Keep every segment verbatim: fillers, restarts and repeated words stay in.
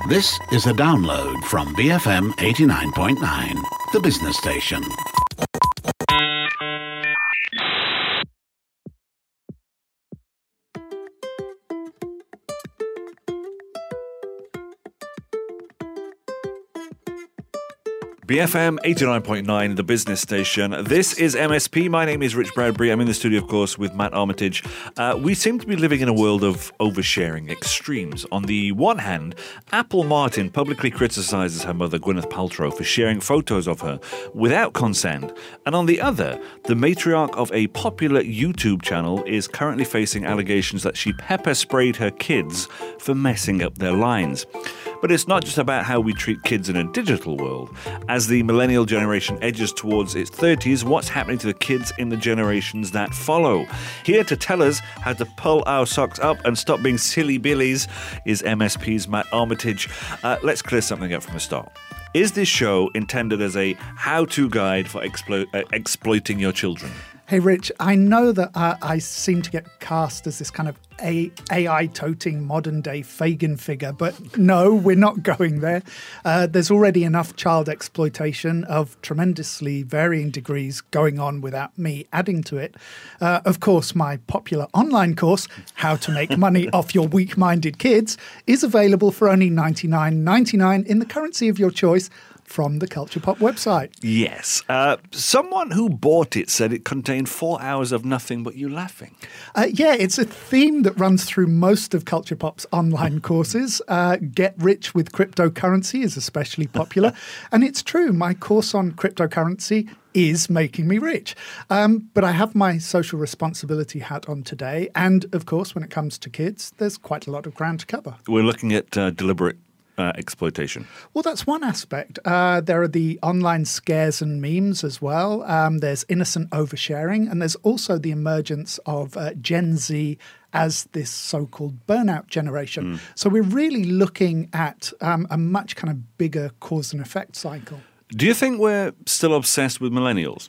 This is a download from B F M eighty-nine point nine, the business station. B F M eighty-nine point nine, the business station. This is M S P. My name is Rich Bradbury. I'm in the studio, of course, with Matt Armitage. Uh, we seem to be living in a world of oversharing, extremes. On the one hand, Apple Martin publicly criticises her mother, Gwyneth Paltrow, for sharing photos of her without consent. And on the other, the matriarch of a popular YouTube channel is currently facing allegations that she pepper sprayed her kids for messing up their lines. But it's not just about how we treat kids in a digital world. As the millennial generation edges towards its thirties, what's happening to the kids in the generations that follow? Here to tell us how to pull our socks up and stop being silly billies is M S P's Matt Armitage. Uh, let's clear something up from the start. Is this show intended as a how-to guide for explo- uh, exploiting your children? Hey, Rich, I know that uh, I seem to get cast as this kind of A- AI-toting modern-day Fagin figure, but no, we're not going there. Uh, there's already enough child exploitation of tremendously varying degrees going on without me adding to it. Uh, of course, my popular online course, How to Make Money Off Your Weak-Minded Kids, is available for only ninety-nine ninety-nine in the currency of your choice, from the Culture Pop website. Yes. Uh, someone who bought it said it contained four hours of nothing but you laughing. Uh, yeah, it's a theme that runs through most of Culture Pop's online courses. Uh, Get Rich with Cryptocurrency is especially popular. And it's true, my course on cryptocurrency is making me rich. Um, but I have my social responsibility hat on today. And, of course, when it comes to kids, there's quite a lot of ground to cover. We're looking at uh, deliberate Uh, exploitation. Well, that's one aspect. Uh, there are the online scares and memes as well. Um, there's innocent oversharing, and there's also the emergence of uh, Gen Z as this so-called burnout generation. Mm. So we're really looking at um, a much kind of bigger cause and effect cycle. Do you think we're still obsessed with millennials?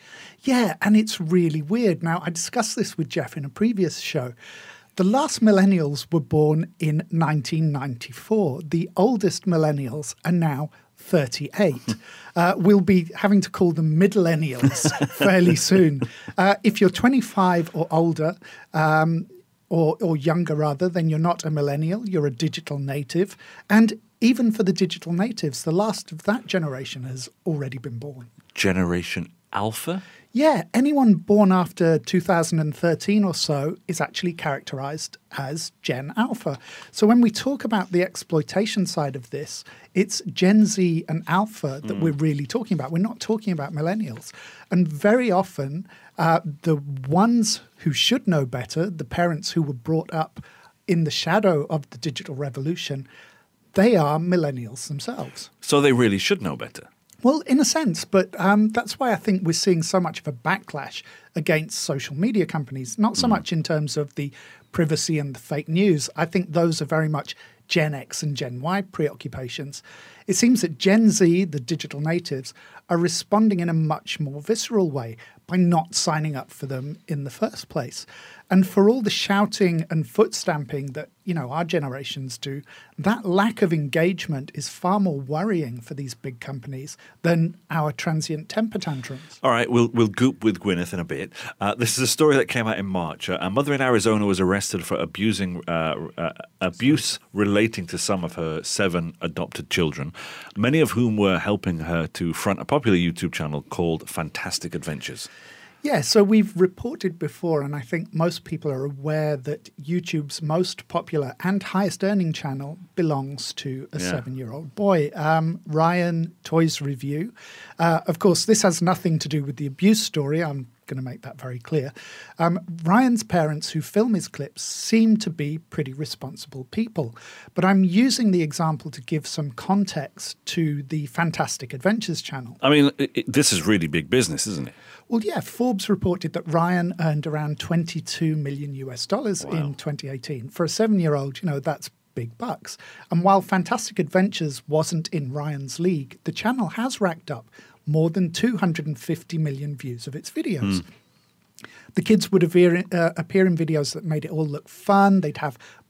Yeah, and it's really weird. Now, I discussed this with Jeff in a previous show. The last millennials were born in nineteen ninety-four. The oldest millennials are now thirty-eight. Uh, we'll be having to call them millennials fairly soon. Uh, if you're twenty-five or older, um, or, or younger rather, then you're not a millennial, you're a digital native. And even for the digital natives, the last of that generation has already been born. Generation Alpha? Yeah, anyone born after two thousand thirteen or so is actually characterized as Gen Alpha. So when we talk about the exploitation side of this, it's Gen Z and Alpha that mm. we're really talking about. We're not talking about millennials. And very often, uh, the ones who should know better, the parents who were brought up in the shadow of the digital revolution, they are millennials themselves. So they really should know better. Well, in a sense, but um, that's why I think we're seeing so much of a backlash against social media companies, not so mm. much in terms of the privacy and the fake news. I think those are very much Gen X and Gen Y preoccupations. It seems that Gen Z, the digital natives, are responding in a much more visceral way by not signing up for them in the first place. And for all the shouting and foot stamping that, you know, our generations do, that lack of engagement is far more worrying for these big companies than our transient temper tantrums. All right, we'll we'll goop with Gwyneth in a bit. Uh, this is a story that came out in March. Uh, a mother in Arizona was arrested for abusing uh, uh, abuse relating to some of her seven adopted children, many of whom were helping her to front a popular YouTube channel called Fantastic Adventures. Yeah, so we've reported before, and I think most people are aware that YouTube's most popular and highest earning channel belongs to a yeah. seven-year-old boy, um, Ryan Toys Review. Uh, of course, this has nothing to do with the abuse story. I'm going to make that very clear. Um, Ryan's parents who film his clips seem to be pretty responsible people. But I'm using the example to give some context to the Fantastic Adventures channel. I mean, it, it, this is really big business, isn't it? Well, yeah, Forbes reported that Ryan earned around twenty-two million U S dollars wow. in twenty eighteen. For a seven-year-old, you know, that's big bucks. And while Fantastic Adventures wasn't in Ryan's league, the channel has racked up more than two hundred fifty million views of its videos. Mm. The kids would appear, uh, appear in videos that made it all look fun. They'd have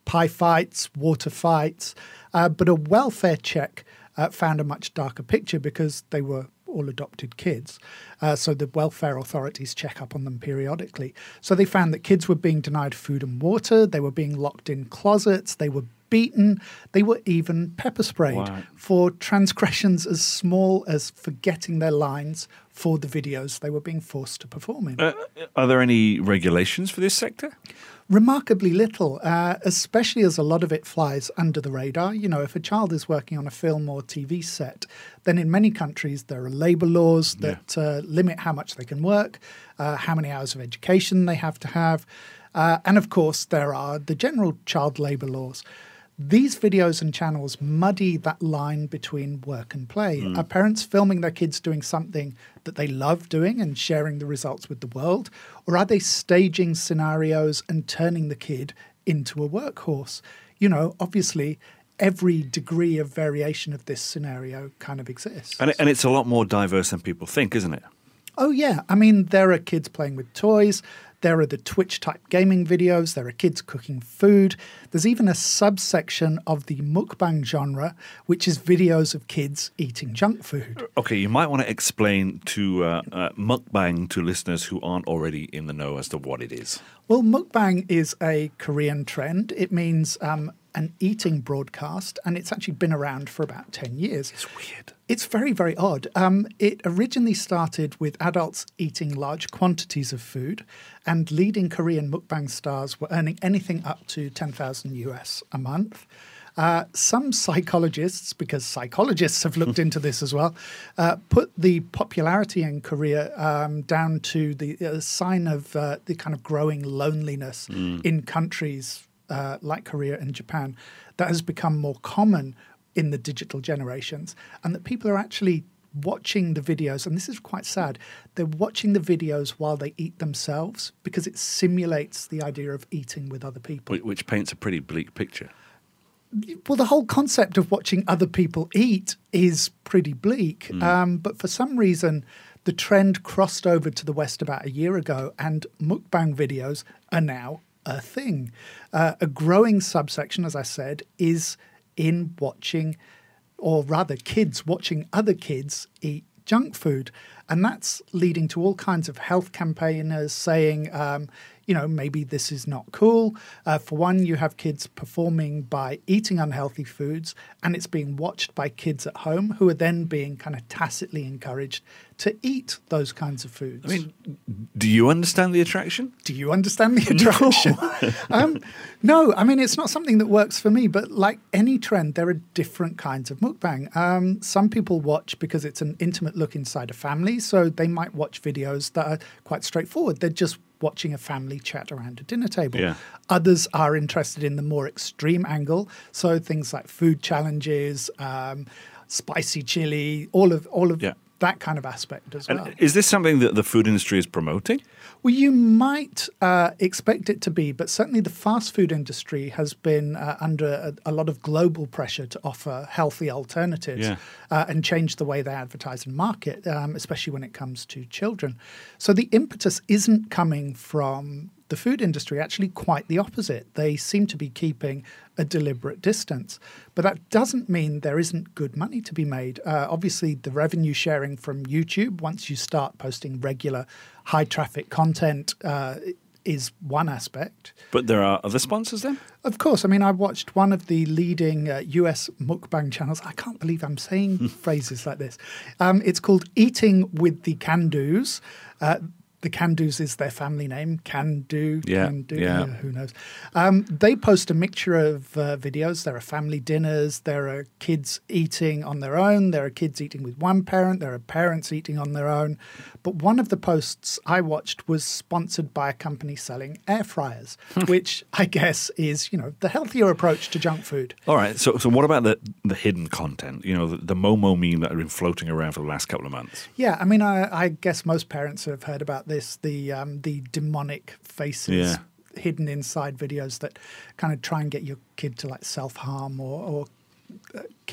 pie fights, water fights. Uh, but a welfare check uh, found a much darker picture because they were all adopted kids. Uh, so the welfare authorities check up on them periodically. So they found that kids were being denied food and water. They were being locked in closets. They were beaten. They were even pepper sprayed Wow. for transgressions as small as forgetting their lines for the videos they were being forced to perform in. Uh, are there any regulations for this sector? Remarkably little, uh, especially as a lot of it flies under the radar. You know, if a child is working on a film or T V set, then in many countries there are labour laws that uh, limit how much they can work, uh, how many hours of education they have to have. Uh, and of course, there are the general child labour laws. These videos and channels muddy that line between work and play. Mm. Are parents filming their kids doing something that they love doing and sharing the results with the world? Or are they staging scenarios and turning the kid into a workhorse? You know, obviously, every degree of variation of this scenario kind of exists. And, it, and it's a lot more diverse than people think, isn't it? Oh, yeah. I mean, there are kids playing with toys. There are the Twitch-type gaming videos. There are kids cooking food. There's even a subsection of the mukbang genre, which is videos of kids eating junk food. Okay, you might want to explain to uh, uh, mukbang to listeners who aren't already in the know as to what it is. Well, mukbang is a Korean trend. It means um, an eating broadcast, and it's actually been around for about ten years. It's weird. It's very, very odd. Um, it originally started with adults eating large quantities of food, and leading Korean mukbang stars were earning anything up to ten thousand U S a month. Uh, some psychologists, because psychologists have looked into this as well, uh, put the popularity in Korea um, down to the uh, sign of uh, the kind of growing loneliness mm. in countries uh, like Korea and Japan that has become more common in the digital generations, and that people are actually watching the videos, and this is quite sad, they're watching the videos while they eat themselves because it simulates the idea of eating with other people. Which paints a pretty bleak picture. Well, the whole concept of watching other people eat is pretty bleak, mm. um, but for some reason the trend crossed over to the West about a year ago, and mukbang videos are now a thing. Uh, a growing subsection, as I said, is in watching, or rather kids watching other kids eat junk food. And that's leading to all kinds of health campaigners saying, um, you know, maybe this is not cool. Uh, for one, you have kids performing by eating unhealthy foods, and it's being watched by kids at home who are then being kind of tacitly encouraged to eat those kinds of foods. I mean, do you understand the attraction? Do you understand the attraction? No. um, no, I mean, it's not something that works for me, but like any trend, there are different kinds of mukbang. Um, some people watch because it's an intimate look inside a family, so they might watch videos that are quite straightforward. They're just watching a family chat around a dinner table. Yeah. Others are interested in the more extreme angle, so things like food challenges, um, spicy chili, all of all of yeah. that kind of aspect as and well. Is this something that the food industry is promoting? Well, you might uh, expect it to be, but certainly the fast food industry has been uh, under a, a lot of global pressure to offer healthy alternatives yeah. uh, and change the way they advertise and market, um, especially when it comes to children. So the impetus isn't coming from the food industry, actually quite the opposite. They seem to be keeping a deliberate distance. But that doesn't mean there isn't good money to be made. Uh, obviously, the revenue sharing from YouTube, once you start posting regular high-traffic content, uh, is one aspect. But there are other sponsors then? Of course. I mean, I watched one of the leading uh, U S mukbang channels. I can't believe I'm saying phrases like this. Um, it's called Eating with the Can-Dos. Uh, The Can-Dos is their family name. Can do, yeah, can do, yeah. yeah, who knows. Um, they post a mixture of uh, videos. There are family dinners. There are kids eating on their own. There are kids eating with one parent. There are parents eating on their own. But one of the posts I watched was sponsored by a company selling air fryers, which I guess is, you know, the healthier approach to junk food. All right. So, so what about the the hidden content? You know, the, the Momo meme that have been floating around for the last couple of months. Yeah, I mean, I, I guess most parents have heard about this. The um, the demonic faces yeah. hidden inside videos that kind of try and get your kid to like self-harm or, or uh,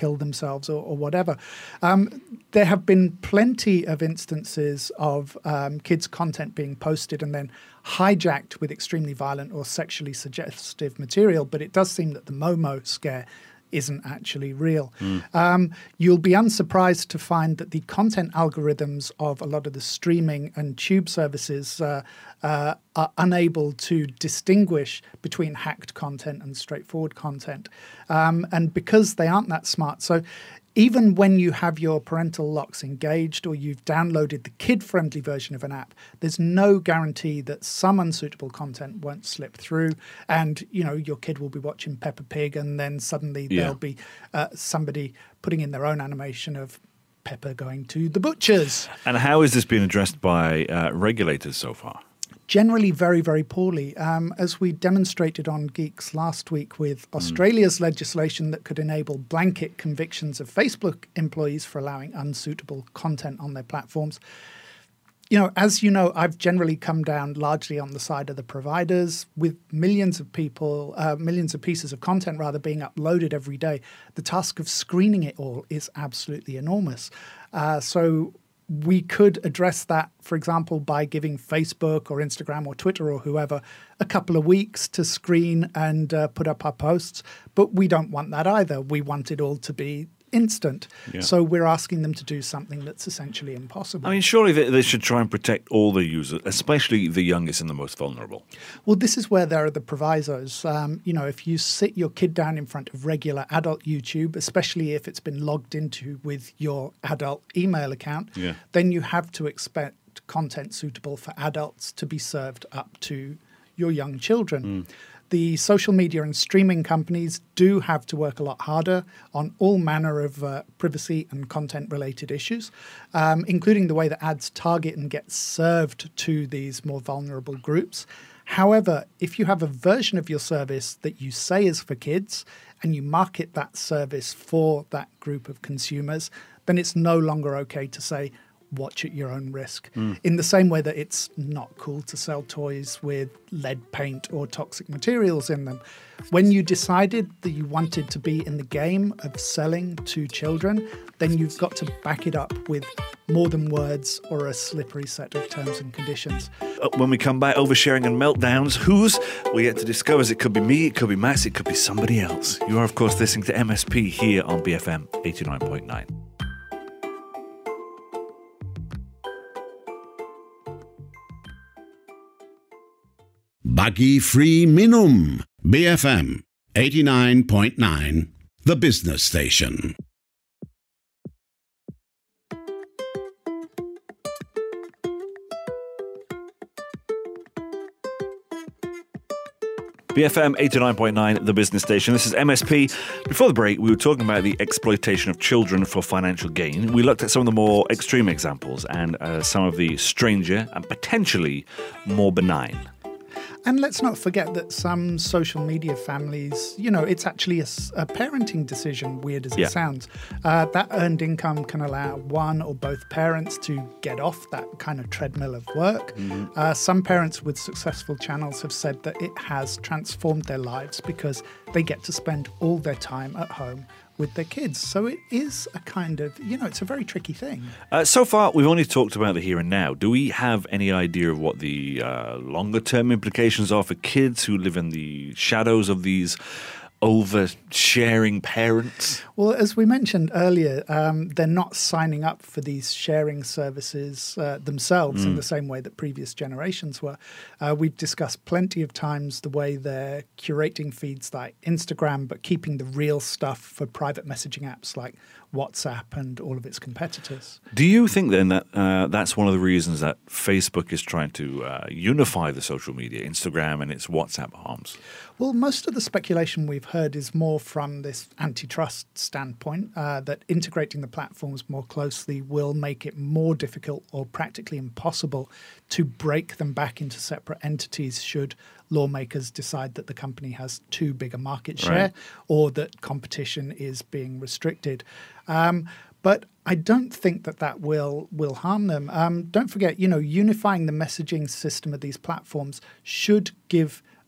kill themselves or, or whatever. Um, there have been plenty of instances of um, kids' content being posted and then hijacked with extremely violent or sexually suggestive material, but it does seem that the Momo scare isn't actually real. Mm. Um, you'll be unsurprised to find that the content algorithms of a lot of the streaming and tube services uh, uh, are unable to distinguish between hacked content and straightforward content. Um, and because they aren't that smart, so even when you have your parental locks engaged or you've downloaded the kid-friendly version of an app, there's no guarantee that some unsuitable content won't slip through and, you know, your kid will be watching Peppa Pig and then suddenly yeah. there'll be uh, somebody putting in their own animation of Peppa going to the butcher's. And how is this being addressed by uh, regulators so far? Generally very, very poorly. Um, as we demonstrated on Geeks last week with Australia's mm. legislation that could enable blanket convictions of Facebook employees for allowing unsuitable content on their platforms. You know, as you know, I've generally come down largely on the side of the providers with millions of people, uh, millions of pieces of content rather being uploaded every day. The task of screening it all is absolutely enormous. Uh, so we could address that, for example, by giving Facebook or Instagram or Twitter or whoever a couple of weeks to screen and uh, put up our posts. But we don't want that either. We want it all to be instant. Yeah. So we're asking them to do something that's essentially impossible. I mean, surely they, they should try and protect all their users, especially the youngest and the most vulnerable. Well, this is where there are the provisos. Um, you know, if you sit your kid down in front of regular adult YouTube, especially if it's been logged into with your adult email account, yeah. then you have to expect content suitable for adults to be served up to your young children. Mm. The social media and streaming companies do have to work a lot harder on all manner of uh, privacy and content-related issues, um, including the way that ads target and get served to these more vulnerable groups. However, if you have a version of your service that you say is for kids and you market that service for that group of consumers, then it's no longer okay to say, watch at your own risk. Mm. In the same way that it's not cool to sell toys with lead paint or toxic materials in them. When you decided that you wanted to be in the game of selling to children, then you've got to back it up with more than words or a slippery set of terms and conditions. Uh, when we come back, oversharing and meltdowns, whose we get to discover. It could be me, it could be Max, it could be somebody else. You are, of course, listening to M S P here on B F M eighty-nine point nine. Buggy Free Minum, B F M eighty-nine point nine, the business station. B F M eighty-nine point nine, the business station. This is M S P. Before the break, we were talking about the exploitation of children for financial gain. We looked at some of the more extreme examples and uh, some of the stranger and potentially more benign. And let's not forget that some social media families, you know, it's actually a, a parenting decision, weird as it yeah. sounds. Uh, that earned income can allow one or both parents to get off that kind of treadmill of work. Mm-hmm. Uh, some parents with successful channels have said that it has transformed their lives because they get to spend all their time at home with their kids. So it is a kind of, you know, it's a very tricky thing. Uh, so far, we've only talked about the here and now. Do we have any idea of what the uh, longer-term implications are for kids who live in the shadows of these oversharing parents? Well, as we mentioned earlier, um, they're not signing up for these sharing services uh, themselves mm. in the same way that previous generations were. Uh, we've discussed plenty of times the way they're curating feeds like Instagram, but keeping the real stuff for private messaging apps like WhatsApp and all of its competitors. Do you think then that uh, that's one of the reasons that Facebook is trying to uh, unify the social media, Instagram and its WhatsApp arms? Well, most of the speculation we've heard is more from this antitrust standpoint, uh, that integrating the platforms more closely will make it more difficult or practically impossible to break them back into separate entities should lawmakers decide that the company has too big a market share right. or that competition is being restricted. Um, but I don't think that that will will harm them. Um, don't forget, you know, unifying the messaging system of these platforms should give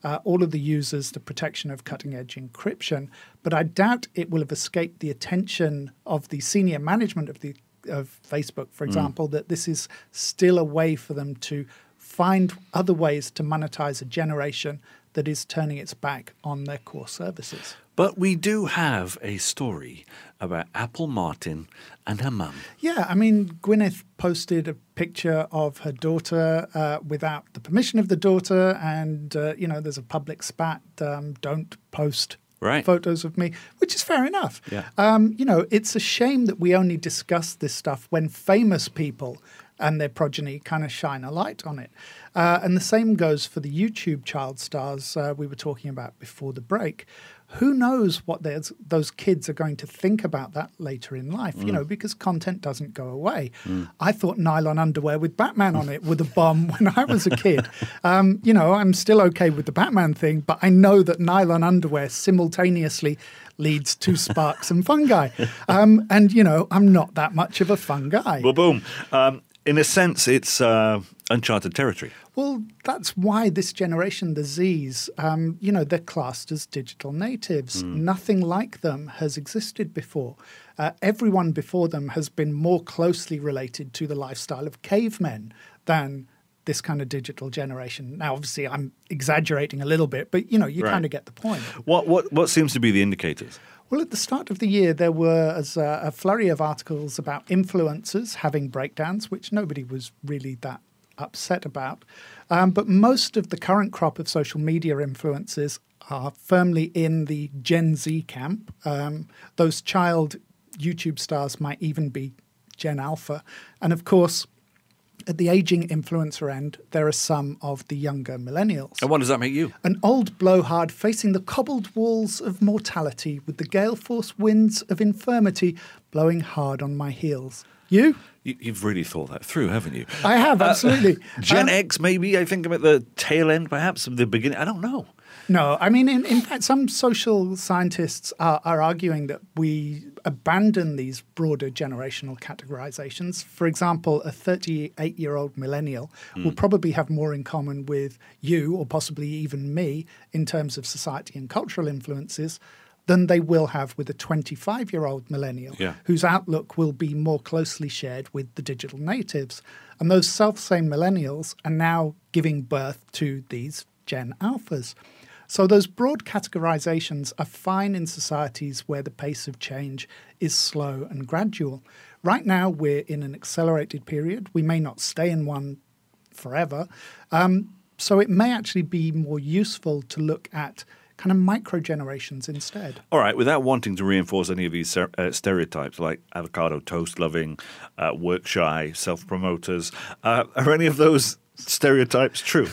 uh, all of the users the protection of cutting-edge encryption. But I doubt it will have escaped the attention of the senior management of the of Facebook, for example, mm. that this is still a way for them to find other ways to monetize a generation that is turning its back on their core services. But we do have a story about Apple Martin and her mum. Yeah, I mean, Gwyneth posted a picture of her daughter uh, without the permission of the daughter, and, uh, you know, there's a public spat, um, don't post right. photos of me, which is fair enough. Yeah. Um, you know, it's a shame that we only discuss this stuff when famous people and their progeny kind of shine a light on it. Uh, and the same goes for the YouTube child stars uh, we were talking about before the break. Who knows what those kids are going to think about that later in life, mm. you know, because content doesn't go away. Mm. I thought nylon underwear with Batman on it were the bomb when I was a kid. Um, you know, I'm still okay with the Batman thing, but I know that nylon underwear simultaneously leads to sparks and fungi. Um, and, you know, I'm not that much of a fun guy. Well, boom. Um, in a sense, it's uh, uncharted territory. Well, that's why this generation, the Zs, um, you know, they're classed as digital natives. Mm. Nothing like them has existed before. Uh, everyone before them has been more closely related to the lifestyle of cavemen than this kind of digital generation. Now, obviously, I'm exaggerating a little bit, but, you know, you right. kind of get the point. What, what, what seems to be the indicators? Well, at the start of the year, there was a, a flurry of articles about influencers having breakdowns, which nobody was really that upset about. Um, but most of the current crop of social media influencers are firmly in the Gen Z camp. Um, those child YouTube stars might even be Gen Alpha. And of course, at the aging influencer end, there are some of the younger millennials. And what does that make you? An old blowhard facing the cobbled walls of mortality with the gale force winds of infirmity blowing hard on my heels. You? you you've really thought that through, haven't you? I have, absolutely. Uh, Gen um, X, maybe? I think I'm at the tail end, perhaps, of the beginning. I don't know. No, I mean, in, in fact, some social scientists are, are arguing that we abandon these broader generational categorizations. For example, a thirty-eight-year-old millennial mm. will probably have more in common with you, or possibly even me, in terms of society and cultural influences, than they will have with a twenty-five-year-old millennial, yeah. whose outlook will be more closely shared with the digital natives. And those self-same millennials are now giving birth to these Gen Alphas. So those broad categorizations are fine in societies where the pace of change is slow and gradual. Right now, we're in an accelerated period. We may not stay in one forever. Um, so it may actually be more useful to look at kind of micro-generations instead. All right, without wanting to reinforce any of these uh, stereotypes like avocado toast loving, uh, work shy, self-promoters, uh, are any of those stereotypes true?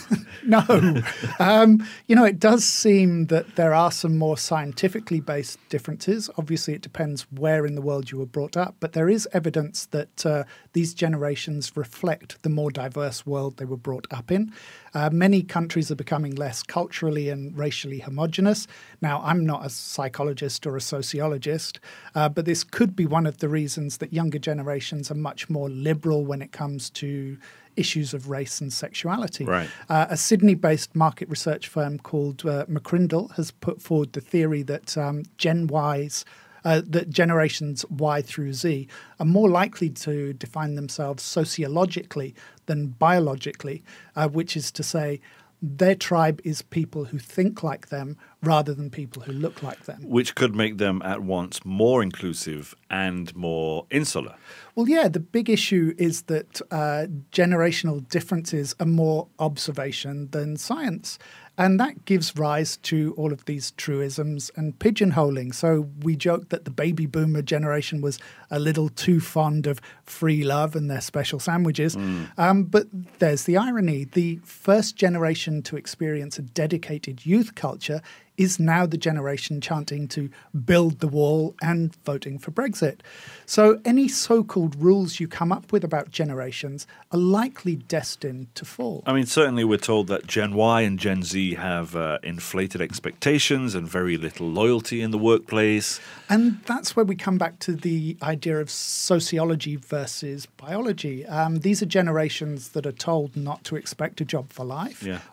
No. Um, you know, it does seem that there are some more scientifically based differences. Obviously, it depends where in the world you were brought up, but there is evidence that uh, these generations reflect the more diverse world they were brought up in. Uh, many countries are becoming less culturally and racially homogenous. Now, I'm not a psychologist or a sociologist, uh, but this could be one of the reasons that younger generations are much more liberal when it comes to issues of race and sexuality. Right. Uh, a Sydney-based market research firm called uh, McCrindle has put forward the theory that um, Gen Ys, uh, that generations Y through Z, are more likely to define themselves sociologically than biologically, uh, which is to say, their tribe is people who think like them rather than people who look like them. Which could make them at once more inclusive and more insular. Well, yeah, the big issue is that uh, generational differences are more observation than science. And that gives rise to all of these truisms and pigeonholing. So we joke that the baby boomer generation was a little too fond of free love and their special sandwiches. Mm. Um, but there's the irony. The first generation to experience a dedicated youth culture is now the generation chanting to build the wall and voting for Brexit. So any so-called rules you come up with about generations are likely destined to fall. I mean, certainly we're told that Gen Y and Gen Z have uh, inflated expectations and very little loyalty in the workplace. And that's where we come back to the idea of sociology versus biology. Um, these are generations that are told not to expect a job for life. Yeah.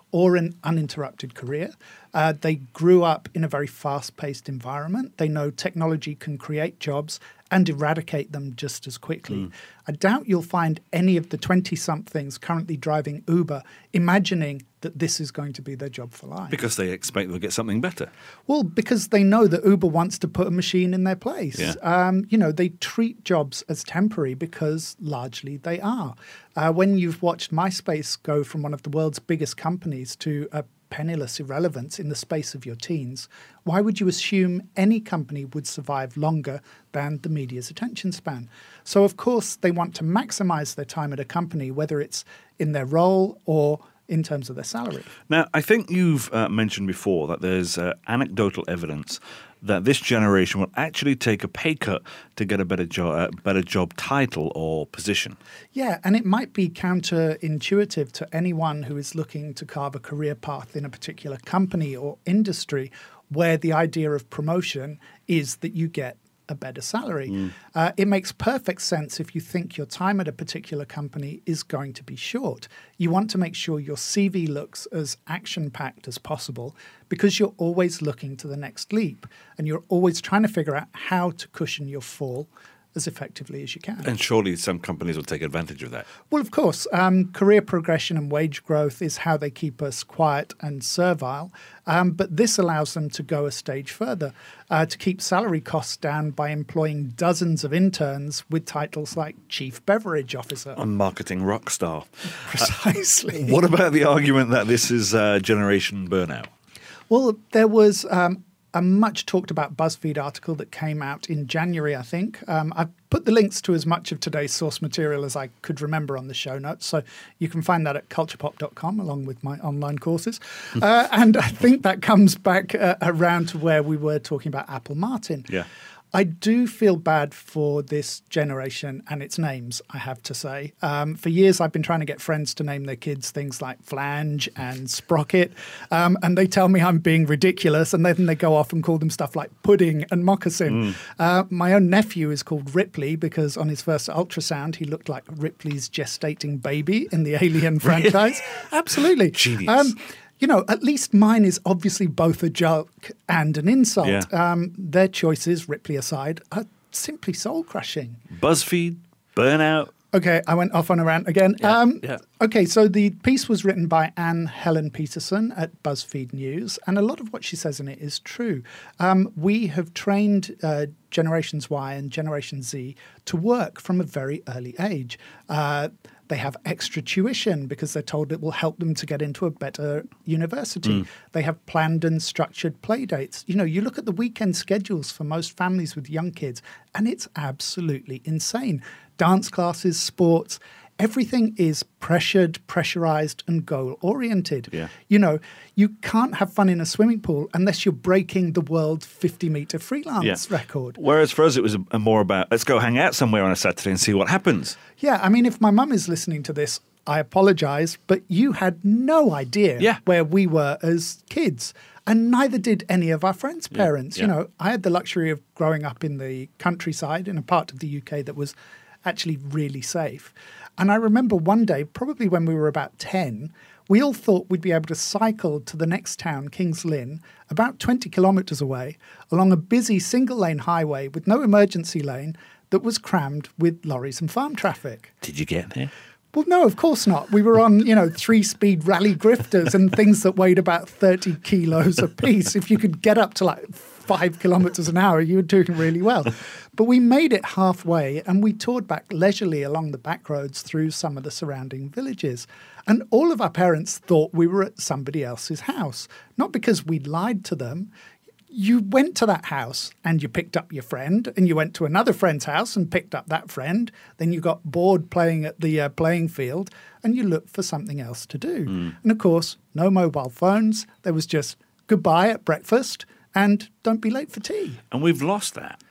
or an uninterrupted career. Uh, they grew up in a very fast-paced environment. They know technology can create jobs and eradicate them just as quickly. Mm. I doubt you'll find any of the twenty-somethings currently driving Uber imagining that this is going to be their job for life. Because they expect they'll get something better. Well, because they know that Uber wants to put a machine in their place. Yeah. Um, you know, they treat jobs as temporary because largely they are. Uh, when you've watched MySpace go from one of the world's biggest companies to a penniless irrelevance in the space of your teens, why would you assume any company would survive longer than the media's attention span? So, of course, they want to maximize their time at a company, whether it's in their role or in terms of their salary. Now, I think you've uh, mentioned before that there's uh, anecdotal evidence that this generation will actually take a pay cut to get a better job, uh, better job title or position. Yeah, and it might be counterintuitive to anyone who is looking to carve a career path in a particular company or industry where the idea of promotion is that you get a better salary. Mm. Uh, it makes perfect sense if you think your time at a particular company is going to be short. You want to make sure your C V looks as action-packed as possible because you're always looking to the next leap and you're always trying to figure out how to cushion your fall as effectively as you can. And surely some companies will take advantage of that. Well, of course. Um, career progression and wage growth is how they keep us quiet and servile. Um, but this allows them to go a stage further, uh, to keep salary costs down by employing dozens of interns with titles like Chief Beverage Officer. A marketing rock star. Precisely. Uh, what about the argument that this is uh, generation burnout? Well, there was um, a much talked about BuzzFeed article that came out in January, I think. Um, I've put the links to as much of today's source material as I could remember on the show notes. So you can find that at culture pop dot com along with my online courses. uh, and I think that comes back uh, around to where we were talking about Apple Martin. Yeah. I do feel bad for this generation and its names, I have to say. Um, for years, I've been trying to get friends to name their kids things like Flange and Sprocket, um, and they tell me I'm being ridiculous, and then they go off and call them stuff like Pudding and Moccasin. Mm. Uh, my own nephew is called Ripley because on his first ultrasound, he looked like Ripley's gestating baby in the Alien franchise. Absolutely. Genius. Um, You know, at least mine is obviously both a joke and an insult. Yeah. Um, their choices, Ripley aside, are simply soul-crushing. BuzzFeed, burnout. Okay, I went off on a rant again. Yeah, um, yeah. Okay, so the piece was written by Anne Helen Peterson at BuzzFeed News, and a lot of what she says in it is true. Um, we have trained uh, Generations Y and Generation Z to work from a very early age. Uh, They have extra tuition because they're told it will help them to get into a better university. Mm. They have planned and structured play dates. You know, you look at the weekend schedules for most families with young kids, and it's absolutely insane. Dance classes, sports, everything is pressured, pressurized, and goal-oriented. Yeah. You know, you can't have fun in a swimming pool unless you're breaking the world fifty-meter freelance Yeah. record. Whereas for us, it was a, a more about, let's go hang out somewhere on a Saturday and see what happens. Yeah, I mean, if my mum is listening to this, I apologize, but you had no idea Yeah. where we were as kids. And neither did any of our friends' parents. Yeah. You know, I had the luxury of growing up in the countryside in a part of the U K that was actually really safe. And I remember one day, probably when we were about ten, we all thought we'd be able to cycle to the next town, Kings Lynn, about twenty kilometres away, along a busy single-lane highway with no emergency lane that was crammed with lorries and farm traffic. Did you get there? Well, no, of course not. We were on, you know, three-speed rally grifters and things that weighed about thirty kilos apiece. If you could get up to like five kilometres an hour, you were doing really well. But we made it halfway and we toured back leisurely along the back roads through some of the surrounding villages. And all of our parents thought we were at somebody else's house, not because we'd lied to them. You went to that house and you picked up your friend, and you went to another friend's house and picked up that friend. Then you got bored playing at the uh, playing field and you looked for something else to do. Mm. And of course, no mobile phones. There was just goodbye at breakfast and don't be late for tea. And we've lost that.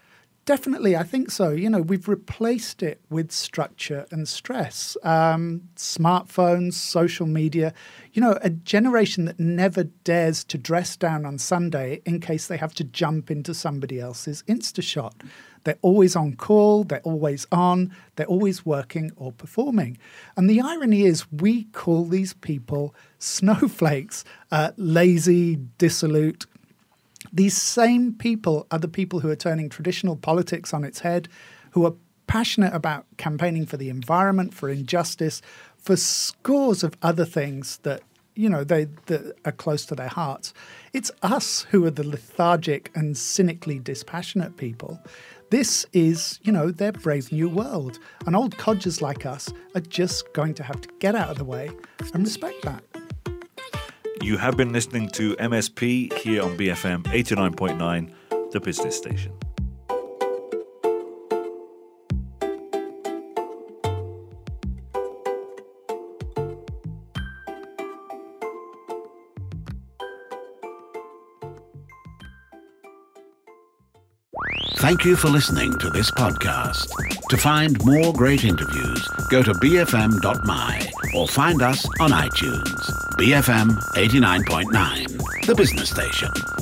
Definitely, I think so. You know, we've replaced it with structure and stress. Um, smartphones, social media, you know, a generation that never dares to dress down on Sunday in case they have to jump into somebody else's Instashot. They're always on call, they're always on, they're always working or performing. And the irony is we call these people snowflakes, uh, lazy, dissolute. These same people are the people who are turning traditional politics on its head, who are passionate about campaigning for the environment, for injustice, for scores of other things that, you know, they that are close to their hearts. It's us who are the lethargic and cynically dispassionate people. This is, you know, their brave new world. And old codgers like us are just going to have to get out of the way and respect that. You have been listening to M S P here on B F M eighty-nine point nine, the business station. Thank you for listening to this podcast. To find more great interviews, go to b f m dot m y or find us on iTunes. B F M eighty-nine point nine, the business station.